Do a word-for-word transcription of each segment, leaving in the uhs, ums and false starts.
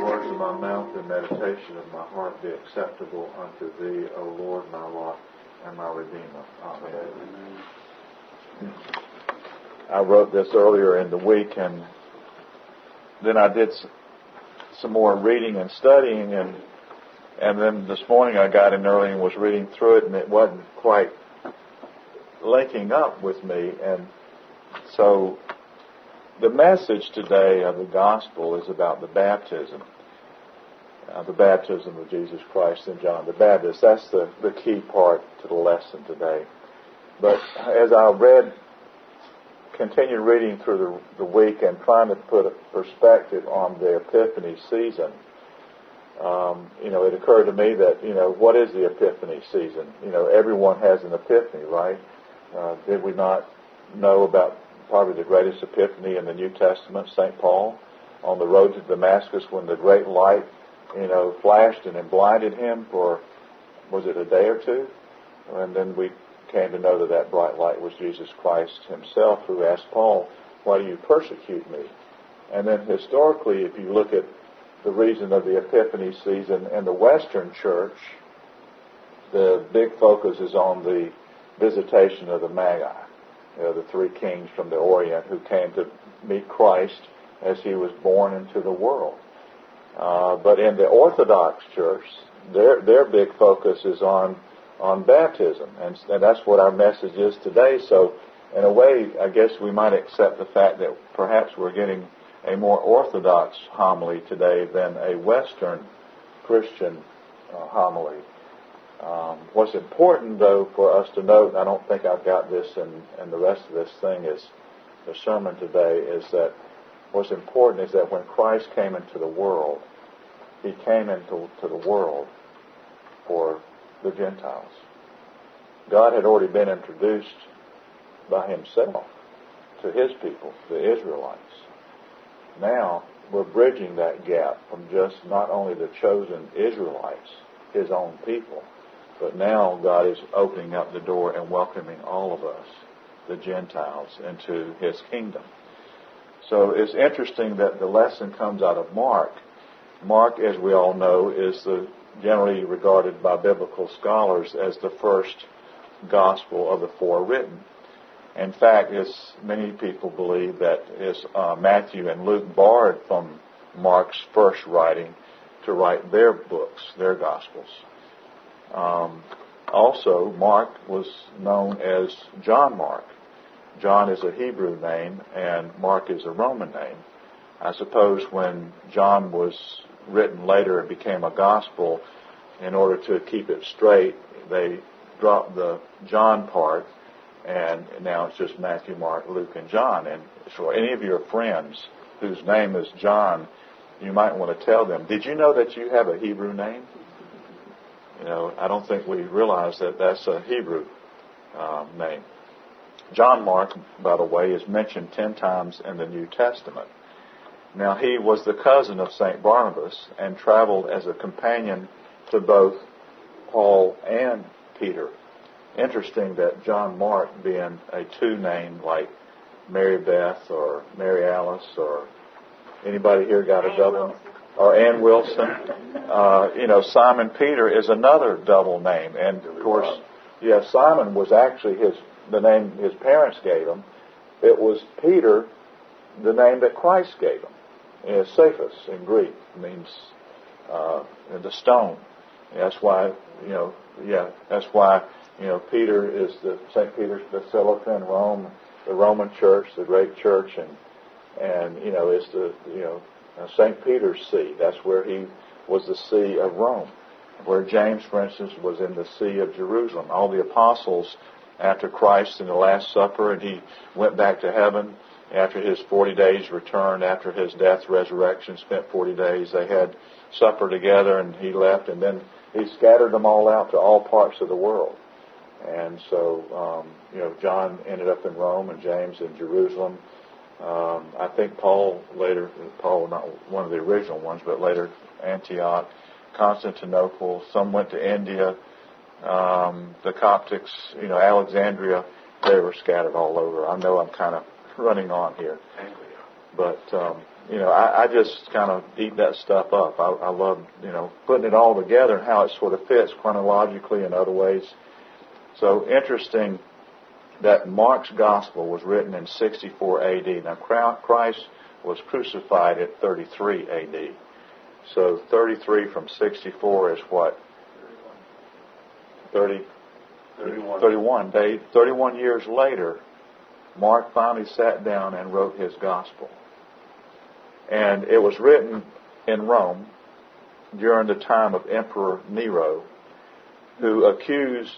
words of my mouth and meditation of my heart be acceptable unto Thee, O Lord, my rock and my Redeemer. Amen. I wrote this earlier in the week, and then I did some more reading and studying, and and then this morning I got in early and was reading through it, and it wasn't quite linking up with me. And so the message today of the gospel is about the baptism, uh, the baptism of Jesus Christ in John the Baptist. That's the, the key part to the lesson today. But as I read, continued reading through the, the week and trying to put a perspective on the Epiphany season, um, you know, it occurred to me that, you know, what is the Epiphany season? You know, everyone has an epiphany, right? Uh, did we not know about probably the greatest epiphany in the New Testament, Saint Paul, on the road to Damascus when the great light, you know, flashed and it blinded him for, was it a day or two? And then we came to know that that bright light was Jesus Christ himself, who asked Paul, why do you persecute me? And then historically, if you look at the reason of the Epiphany season in the Western Church, the big focus is on the visitation of the Magi, you know, the three kings from the Orient who came to meet Christ as he was born into the world. Uh, but in the Orthodox Church, their their big focus is on on baptism, and, and that's what our message is today. So, in a way, I guess we might accept the fact that perhaps we're getting a more Orthodox homily today than a Western Christian uh, homily. Um, what's important, though, for us to note, and I don't think I've got this in, in the rest of this thing, is the sermon today, is that what's important is that when Christ came into the world, he came into to the world for the Gentiles. God had already been introduced by himself to his people, the Israelites. Now we're bridging that gap from just not only the chosen Israelites, his own people, but now God is opening up the door and welcoming all of us, the Gentiles, into his kingdom. So it's interesting that the lesson comes out of Mark. Mark, as we all know, is the generally regarded by biblical scholars as the first gospel of the four written. In fact, as many people believe that is uh, Matthew and Luke borrowed from Mark's first writing to write their books, their gospels. Um, also, Mark was known as John Mark. John is a Hebrew name, and Mark is a Roman name. I suppose when John was written later and became a gospel, in order to keep it straight, they dropped the John part, and now it's just Matthew, Mark, Luke, and John. And for any of your friends whose name is John, you might want to tell them, did you know that you have a Hebrew name? You know, I don't think we realize that that's a Hebrew uh, name. John Mark, by the way, is mentioned ten times in the New Testament. Now, he was the cousin of Saint Barnabas and traveled as a companion to both Paul and Peter. Interesting that John Mark, being a two name like Mary Beth or Mary Alice, or anybody here got a double? Or Ann Wilson. Uh, you know, Simon Peter is another double name. And, of course, yeah, Simon was actually his the name his parents gave him. It was Peter, the name that Christ gave him. It's Cephas in Greek, means uh, the stone. That's why, you know, yeah, that's why, you know, Peter is the Saint Peter's Basilica in Rome, the Roman Church, the great church, and and you know, it's the you know Saint Peter's See. That's where he was the See of Rome, where James, for instance, was in the See of Jerusalem. All the apostles, after Christ in the Last Supper, and he went back to heaven. After his forty days returned, after his death, resurrection, spent forty days, they had supper together, and he left, and then he scattered them all out to all parts of the world. And so, um, you know, John ended up in Rome, and James in Jerusalem. Um, I think Paul later, Paul not one of the original ones, but later Antioch, Constantinople. Some went to India. Um, the Coptics, you know, Alexandria. They were scattered all over. I know I'm kind of running on here, but um, you know, I, I just kind of eat that stuff up. I, I love, you know, putting it all together and how it sort of fits chronologically in other ways. So interesting that Mark's gospel was written in sixty-four A D. Now, Christ was crucified at thirty-three A D. So thirty-three from sixty-four is what? thirty, thirty-one. thirty-one. They, thirty-one years later, Mark finally sat down and wrote his gospel. And it was written in Rome during the time of Emperor Nero, who accused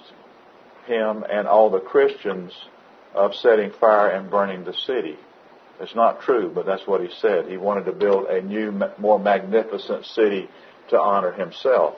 him and all the Christians of setting fire and burning the city. It's not true, but that's what he said. He wanted to build a new, more magnificent city to honor himself.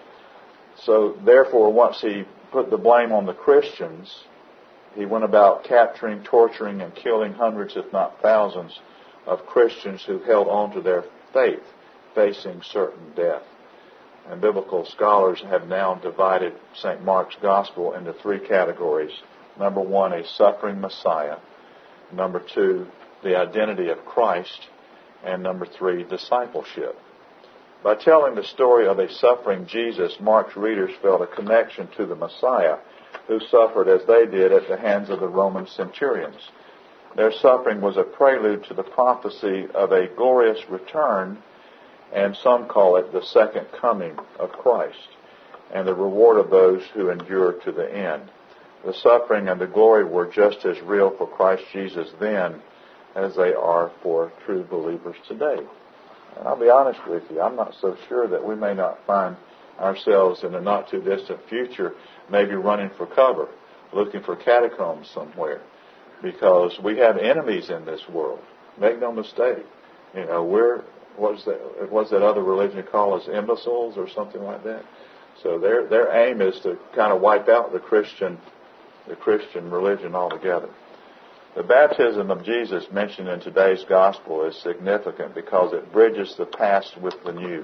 So, therefore, once he put the blame on the Christians, he went about capturing, torturing, and killing hundreds, if not thousands, of Christians who held on to their faith, facing certain death. And biblical scholars have now divided Saint Mark's Gospel into three categories. Number one, a suffering Messiah. Number two, the identity of Christ. And number three, discipleship. By telling the story of a suffering Jesus, Mark's readers felt a connection to the Messiah, who suffered as they did at the hands of the Roman centurions. Their suffering was a prelude to the prophecy of a glorious return, and some call it the second coming of Christ, and the reward of those who endure to the end. The suffering and the glory were just as real for Christ Jesus then as they are for true believers today. And I'll be honest with you, I'm not so sure that we may not find ourselves in a not too distant future maybe running for cover, looking for catacombs somewhere, because we have enemies in this world. Make no mistake. You know, we're, what's that, what's that other religion called us, imbeciles or something like that? So their their aim is to kind of wipe out the Christian the Christian religion altogether. The baptism of Jesus mentioned in today's gospel is significant because it bridges the past with the new.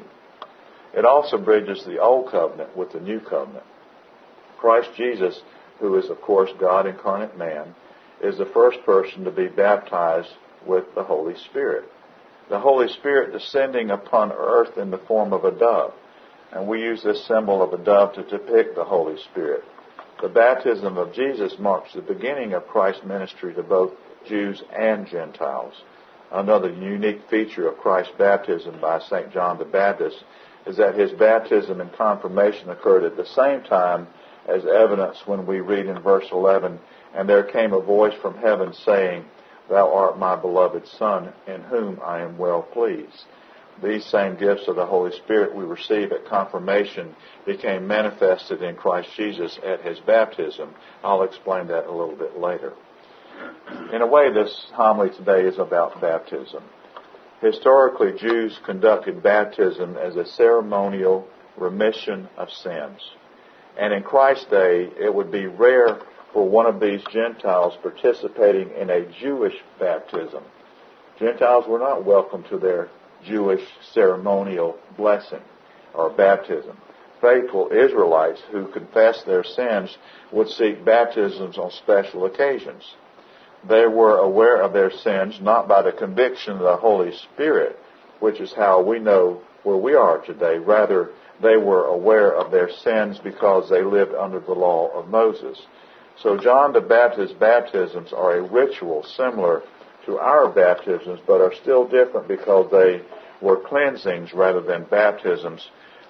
It also bridges the old covenant with the new covenant. Christ Jesus, who is of course God incarnate man, is the first person to be baptized with the Holy Spirit. The Holy Spirit descending upon earth in the form of a dove. And we use this symbol of a dove to depict the Holy Spirit. The baptism of Jesus marks the beginning of Christ's ministry to both Jews and Gentiles. Another unique feature of Christ's baptism by Saint John the Baptist is that his baptism and confirmation occurred at the same time as evidence when we read in verse eleven, "And there came a voice from heaven saying, Thou art my beloved Son, in whom I am well pleased." These same gifts of the Holy Spirit we receive at confirmation became manifested in Christ Jesus at his baptism. I'll explain that a little bit later. In a way, this homily today is about baptism. Historically, Jews conducted baptism as a ceremonial remission of sins. And in Christ's day, it would be rare for one of these Gentiles participating in a Jewish baptism. Gentiles were not welcome to their Jewish ceremonial blessing or baptism. Faithful Israelites who confessed their sins would seek baptisms on special occasions. They were aware of their sins not by the conviction of the Holy Spirit, which is how we know where we are today. Rather, they were aware of their sins because they lived under the law of Moses. So John the Baptist's baptisms are a ritual similar to our baptisms, but are still different because they were cleansings rather than baptisms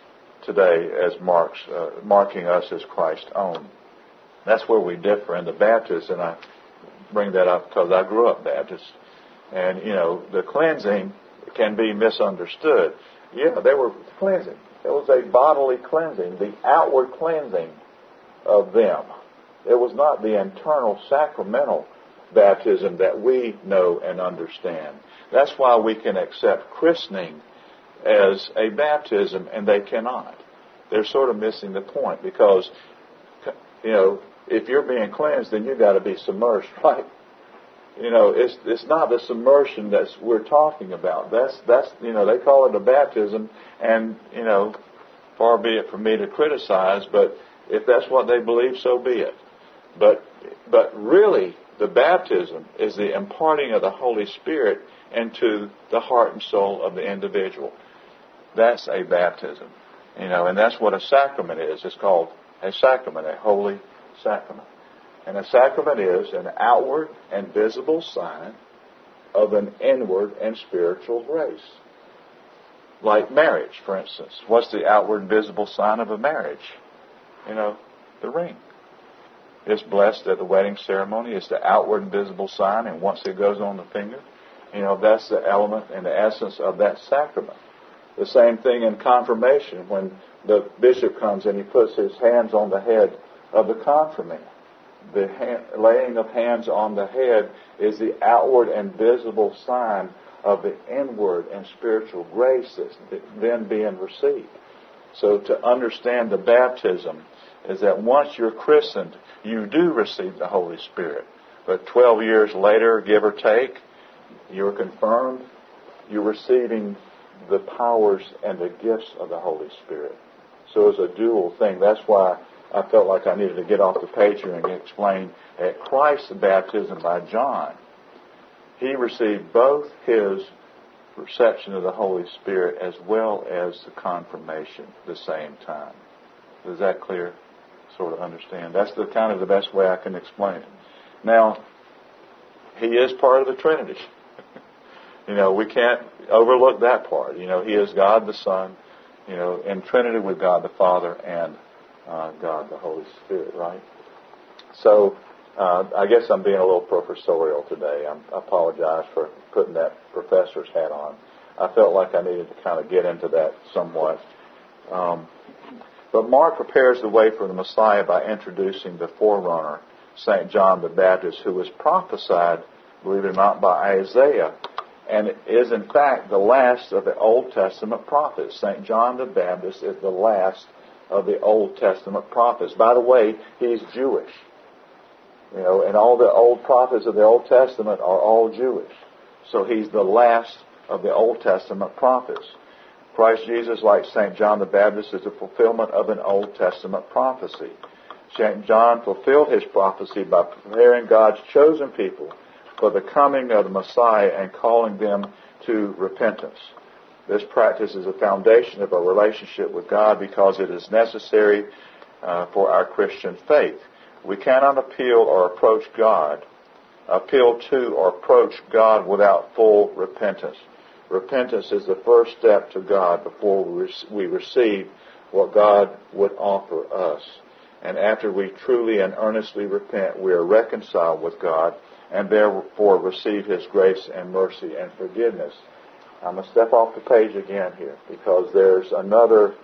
today as marks, uh, marking us as Christ's own. That's where we differ in the Baptists, and I bring that up because I grew up Baptist. And, you know, the cleansing can be misunderstood. Yeah, they were cleansing. It was a bodily cleansing, the outward cleansing of them. It was not the internal sacramental baptism that we know and understand. That's why we can accept christening as a baptism and they cannot. They're sort of missing the point because, you know, if you're being cleansed, then you've got to be submerged, right? You know, it's it's not the submersion that we're talking about. That's, that's you know, they call it a baptism, and, you know, far be it from me to criticize, but if that's what they believe, so be it. But but really, the baptism is the imparting of the Holy Spirit into the heart and soul of the individual. That's a baptism. You know, and that's what a sacrament is. It's called a sacrament, a holy sacrament. And a sacrament is an outward and visible sign of an inward and spiritual grace. Like marriage, for instance. What's the outward and visible sign of a marriage? You know, the ring. It's blessed at the wedding ceremony. It's the outward and visible sign, and once it goes on the finger, you know, that's the element and the essence of that sacrament. The same thing in confirmation, when the bishop comes and he puts his hands on the head of the confirmand. The hand, laying of hands on the head is the outward and visible sign of the inward and spiritual grace that's then being received. So to understand the baptism is that once you're christened, you do receive the Holy Spirit. But twelve years later, give or take, you're confirmed, you're receiving the powers and the gifts of the Holy Spirit. So it's a dual thing. That's why I felt like I needed to get off the page here and explain at Christ's baptism by John, he received both his reception of the Holy Spirit as well as the confirmation at the same time. Is that clear? Sort of understand. That's the kind of the best way I can explain it. Now, he is part of the Trinity. You know, we can't overlook that part. You know, he is God the Son, you know, in Trinity with God the Father and uh, God the Holy Spirit, right? So, uh, I guess I'm being a little professorial today. I'm, I apologize for putting that professor's hat on. I felt like I needed to kind of get into that somewhat. Um, but Mark prepares the way for the Messiah by introducing the forerunner, Saint John the Baptist, who was prophesied, believe it or not, by Isaiah, and is in fact the last of the Old Testament prophets. Saint John the Baptist is the last of the Old Testament prophets. By the way, he's Jewish. You know, and all the old prophets of the Old Testament are all Jewish. So he's the last of the Old Testament prophets. Christ Jesus, like Saint John the Baptist, is a fulfillment of an Old Testament prophecy. Saint John fulfilled his prophecy by preparing God's chosen people for the coming of the Messiah and calling them to repentance. This practice is a foundation of our relationship with God because it is necessary uh, for our Christian faith. We cannot appeal or approach God, appeal to or approach God without full repentance. Repentance is the first step to God before we receive what God would offer us. And after we truly and earnestly repent, we are reconciled with God and therefore receive His grace and mercy and forgiveness. I'm going to step off the page again here because there's another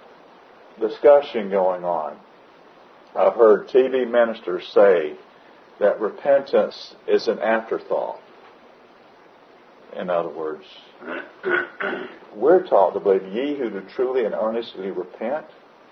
discussion going on. I've heard T V ministers say that repentance is an afterthought. In other words, we're taught to believe ye who do truly and earnestly repent,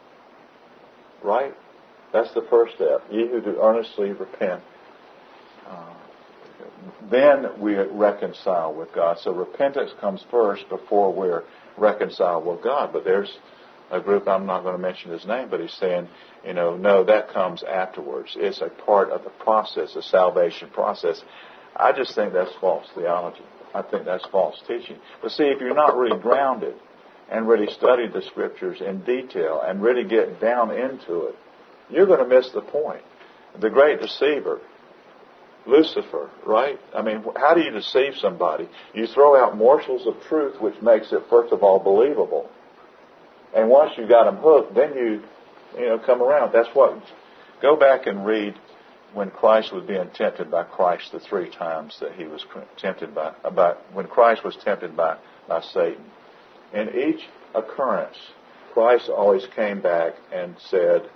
right? That's the first step. Ye who do earnestly repent. Uh, then we reconcile with God. So repentance comes first before we're reconciled with God. But there's a group, I'm not going to mention his name, but he's saying, you know, no, that comes afterwards. It's a part of the process, the salvation process. I just think that's false theology. I think that's false teaching. But see, if you're not really grounded and really study the Scriptures in detail and really get down into it, you're going to miss the point. The great deceiver, Lucifer, right? I mean, how do you deceive somebody? You throw out morsels of truth, which makes it, first of all, believable. And once you got them hooked, then you, you know, come around. That's what, go back and read when Christ was being tempted by Christ the three times that he was tempted by, about when Christ was tempted by, by Satan. In each occurrence, Christ always came back and said,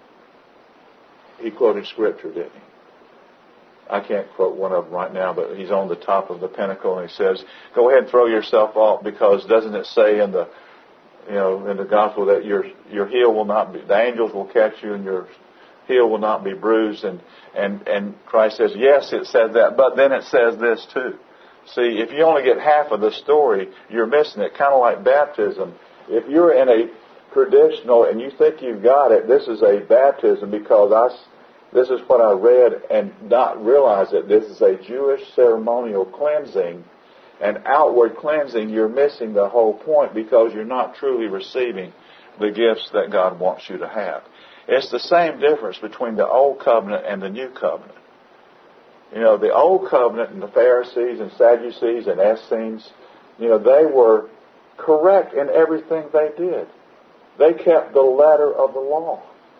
he quoted Scripture, didn't he? I can't quote one of them right now, but he's on the top of the pinnacle and he says, go ahead and throw yourself off, because doesn't it say in the, you know, in the gospel that your your heel will not be, the angels will catch you and your heel will not be bruised, and, and, and Christ says, yes, it says that, but then it says this too. See, if you only get half of the story, you're missing it, kind of like baptism. If you're in a traditional and you think you've got it, this is a baptism because I, this is what I read, and not realize that this is a Jewish ceremonial cleansing and outward cleansing, you're missing the whole point because you're not truly receiving the gifts that God wants you to have. It's the same difference between the Old Covenant and the New Covenant. You know, the Old Covenant and the Pharisees and Sadducees and Essenes, you know, they were correct in everything they did. They kept the letter of the law.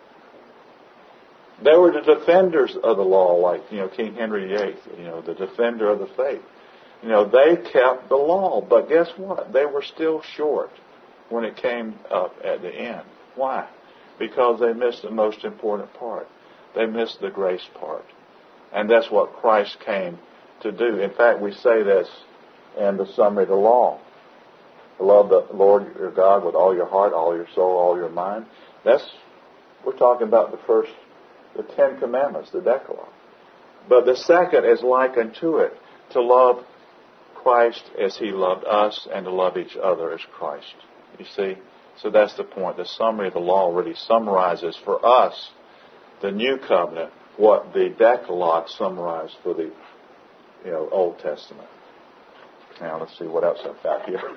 They were the defenders of the law, like, you know, King Henry the Eighth, you know, the defender of the faith. You know, they kept the law, but guess what? They were still short when it came up at the end. Why? Because they missed the most important part. They missed the grace part. And that's what Christ came to do. In fact, we say this in the summary of the law. Love the Lord your God with all your heart, all your soul, all your mind. That's, we're talking about the first, the Ten Commandments, the Decalogue. But the second is like unto it, to love Christ as He loved us and to love each other as Christ. You see? So that's the point. The summary of the law really summarizes for us the New Covenant, what the Decalogue summarized for the, you know, Old Testament. Now let's see what else I've got here.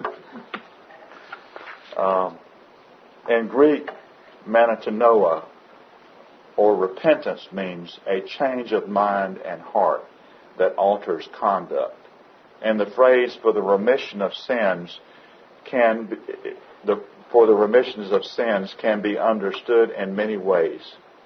um, in Greek, metanoia, or repentance, means a change of mind and heart that alters conduct. And the phrase for the remission of sins can be, the for the remissions of sins can be understood in many ways.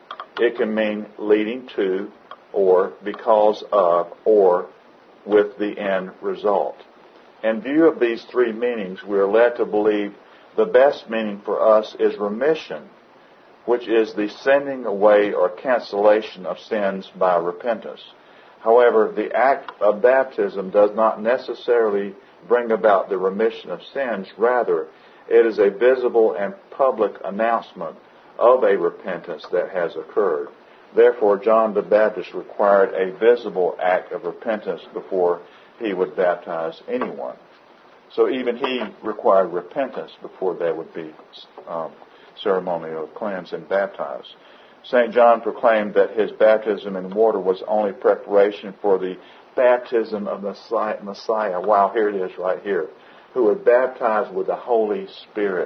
It can mean leading to, or because of, or with the end result. In view of these three meanings, we are led to believe the best meaning for us is remission, which is the sending away or cancellation of sins by repentance. However, the act of baptism does not necessarily bring about the remission of sins. Rather, it is a visible and public announcement of a repentance that has occurred. Therefore, John the Baptist required a visible act of repentance before he would baptize anyone. So even he required repentance before they would be um, ceremonially cleansed and baptized. Saint John proclaimed that his baptism in water was only preparation for the baptism of Messiah. Messiah. Wow, here it is right here. Who would baptize with the Holy Spirit.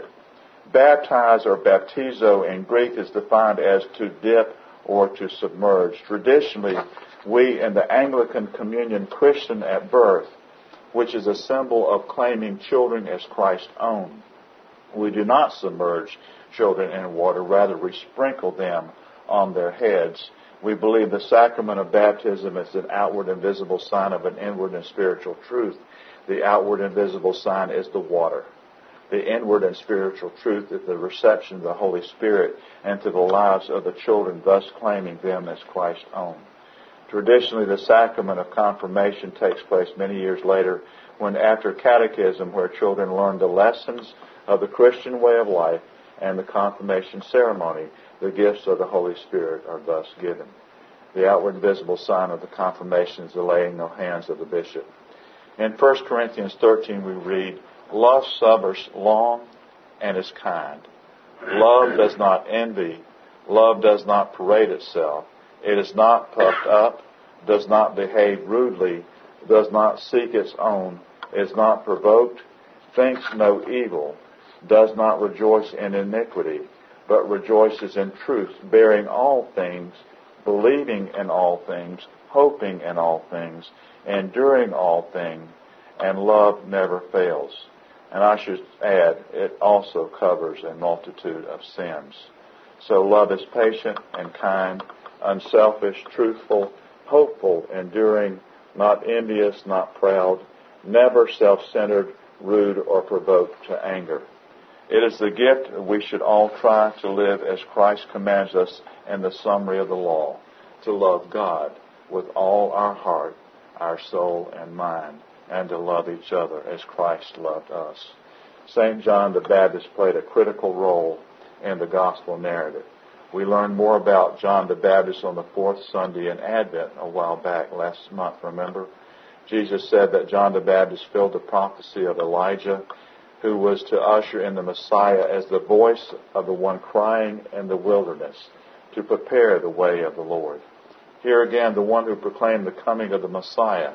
Baptize or baptizo in Greek is defined as to dip or to submerge. Traditionally, we in the Anglican Communion christen at birth, which is a symbol of claiming children as Christ's own. We do not submerge children in water, rather we sprinkle them on their heads. We believe the sacrament of baptism is an outward and visible sign of an inward and spiritual truth. The outward and visible sign is the water. The inward and spiritual truth is the reception of the Holy Spirit into the lives of the children, thus claiming them as Christ's own. Traditionally, the sacrament of confirmation takes place many years later when, after catechism, where children learn the lessons of the Christian way of life and the confirmation ceremony, the gifts of the Holy Spirit are thus given. The outward and visible sign of the confirmation is the laying of hands of the bishop. In First Corinthians thirteen, we read, "Love suffers long and is kind. Love does not envy. Love does not parade itself. It is not puffed up, does not behave rudely, does not seek its own, is not provoked, thinks no evil, does not rejoice in iniquity, but rejoices in truth, bearing all things, believing in all things, hoping in all things, enduring all things, and love never fails." And I should add, it also covers a multitude of sins. So love is patient and kind, unselfish, truthful, hopeful, enduring, not envious, not proud, never self-centered, rude, or provoked to anger. It is the gift that we should all try to live as Christ commands us in the summary of the law, to love God with all our heart, our soul, and mind, and to love each other as Christ loved us. Saint John the Baptist played a critical role in the gospel narrative. We learned more about John the Baptist on the fourth Sunday in Advent a while back, last month, remember? Jesus said that John the Baptist filled the prophecy of Elijah, who was to usher in the Messiah as the voice of the one crying in the wilderness to prepare the way of the Lord. Here again, the one who proclaimed the coming of the Messiah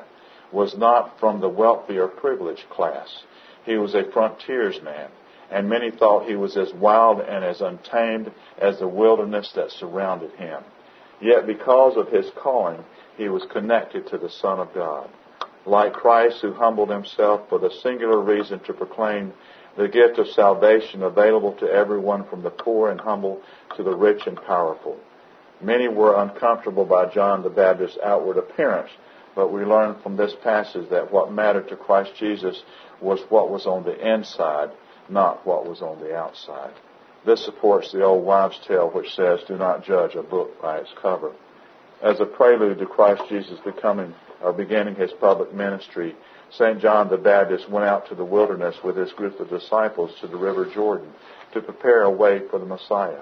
was not from the wealthy or privileged class. He was a frontiersman, and many thought he was as wild and as untamed as the wilderness that surrounded him. Yet because of his calling, he was connected to the Son of God. Like Christ, who humbled himself for the singular reason to proclaim the gift of salvation available to everyone, from the poor and humble to the rich and powerful. Many were uncomfortable by John the Baptist's outward appearance, but we learn from this passage that what mattered to Christ Jesus was what was on the inside, not what was on the outside. This supports the old wives' tale which says, "Do not judge a book by its cover." As a prelude to Christ Jesus becoming or beginning his public ministry, Saint John the Baptist went out to the wilderness with his group of disciples to the River Jordan to prepare a way for the Messiah.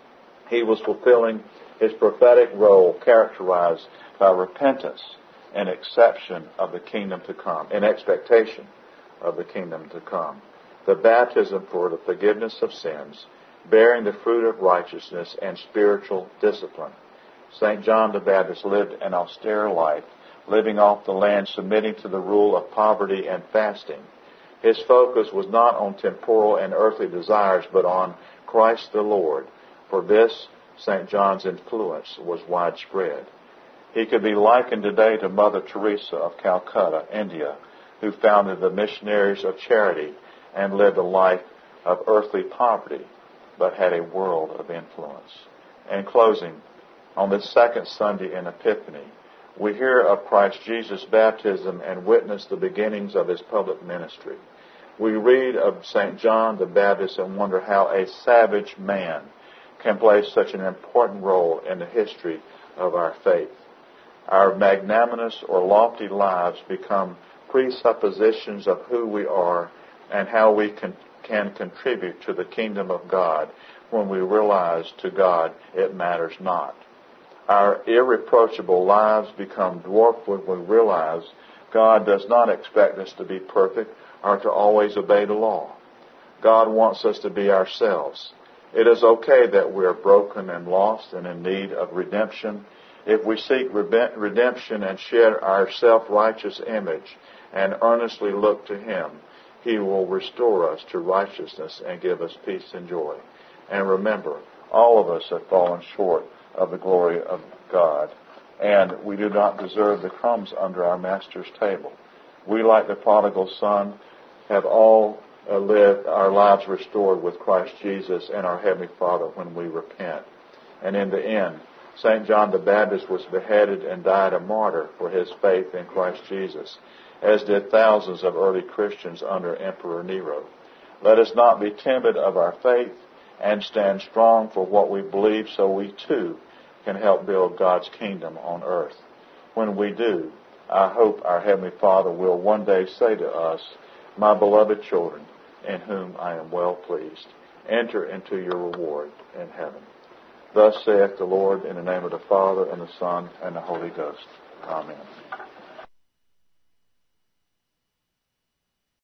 He was fulfilling his prophetic role characterized by repentance and exception of the kingdom to come, in expectation of the kingdom to come. The baptism for the forgiveness of sins, bearing the fruit of righteousness, and spiritual discipline. Saint John the Baptist lived an austere life, living off the land, submitting to the rule of poverty and fasting. His focus was not on temporal and earthly desires, but on Christ the Lord. For this, Saint John's influence was widespread. He could be likened today to Mother Teresa of Calcutta, India, who founded the Missionaries of Charity and lived a life of earthly poverty, but had a world of influence. In closing, on this second Sunday in Epiphany, we hear of Christ Jesus' baptism and witness the beginnings of his public ministry. We read of Saint John the Baptist and wonder how a savage man can play such an important role in the history of our faith. Our magnanimous or lofty lives become presuppositions of who we are and how we can, can contribute to the kingdom of God when we realize to God it matters not. Our irreproachable lives become dwarfed when we realize God does not expect us to be perfect or to always obey the law. God wants us to be ourselves. It is okay that we are broken and lost and in need of redemption. If we seek redemption and shed our self-righteous image and earnestly look to him, he will restore us to righteousness and give us peace and joy. And remember, all of us have fallen short of the glory of God, and we do not deserve the crumbs under our Master's table. We, like the prodigal son, have all uh, lived our lives restored with Christ Jesus and our Heavenly Father when we repent. And in the end, Saint John the Baptist was beheaded and died a martyr for his faith in Christ Jesus, as did thousands of early Christians under Emperor Nero. Let us not be timid of our faith and stand strong for what we believe, so we too can help build God's kingdom on earth. When we do, I hope our Heavenly Father will one day say to us, "My beloved children, in whom I am well pleased, enter into your reward in heaven." Thus saith the Lord, in the name of the Father, and the Son, and the Holy Ghost. Amen.